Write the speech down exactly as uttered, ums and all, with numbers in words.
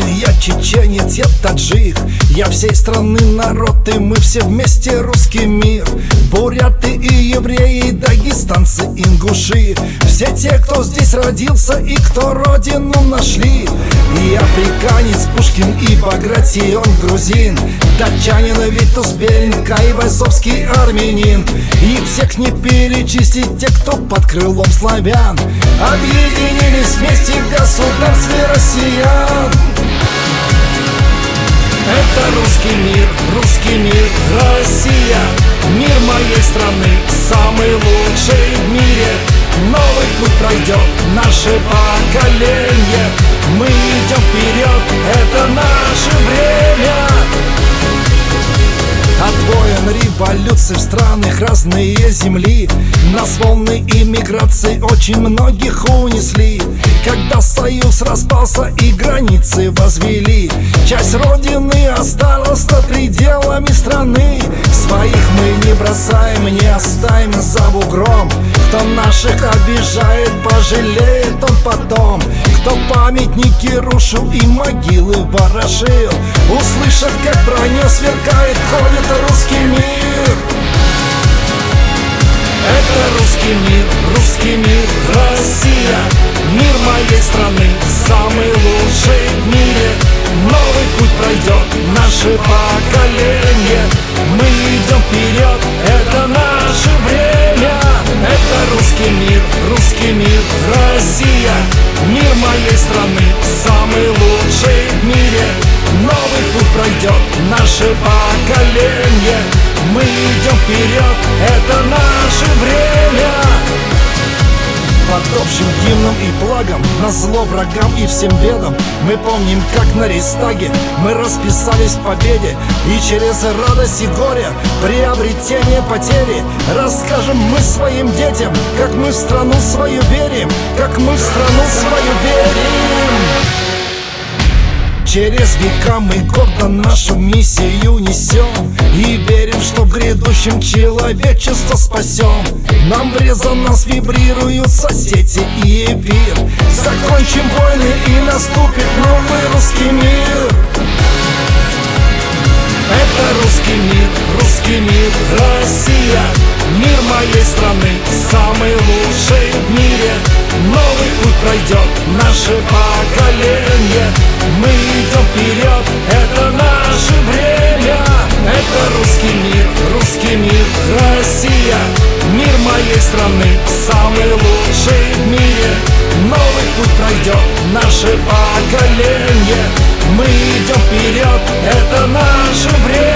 я чеченец, я таджик, я всей страны народ, и мы все вместе русский мир. Буряты и евреи, дагестанцы, ингуши, все те, кто здесь родился и кто родину нашли. И африканец Пушкин, и Багратион грузин, датчанин Витус Беленко, и Вайсовский армянин. И всех не перечислить, те, кто под крылом славян объединились вместе в государстве россиян. Это русский мир, русский мир, Россия, мир моей страны, самый лучший в мире. Новый путь пройдет наше поколение, мы идем вперед, это наше время. От войн, революций в странах разные земли нас волны иммиграции очень многих унесли. Когда союз распался и границы возвели, часть родины осталась за пределами страны. Своих мы не бросаем, не оставим за бугром. Кто наших обижает, пожалеет он потом. Кто памятники рушил и могилы ворошил, услышав, как броня сверкает, ходит русский мир. Это русский мир, русский мир, Россия, мир моей страны, самый лучший в мире. Новый путь пройдет наше поколение, мы идем вперед, это наше время. Это русский мир, русский мир, Россия, мир моей страны, самый лучший в мире. Новый путь пройдет наше поколение, мы идем вперед, это наше время. Под общим гимном и флагом, назло врагам и всем бедам, мы помним, как на Рейхстаге мы расписались в победе. И через радость и горе, приобретение потери, расскажем мы своим детям, как мы в страну свою верим, как мы в страну свою верим. Через века мы гордо нашу миссию несем и верим, что в грядущем человечество спасем. Нам в резонанс вибрируют соцсети и эфир. Закончим войны и наступит новый русский мир. Это русский мир, русский мир, Россия, мир моей страны, самый лучший в мире. Новый путь пройдет наше поколение, мы идем вперед, это наше время. Это русский мир, русский мир, Россия, мир моей страны, самый лучший в мире. Новый путь пройдет наше поколение, мы идем вперед, это наше время.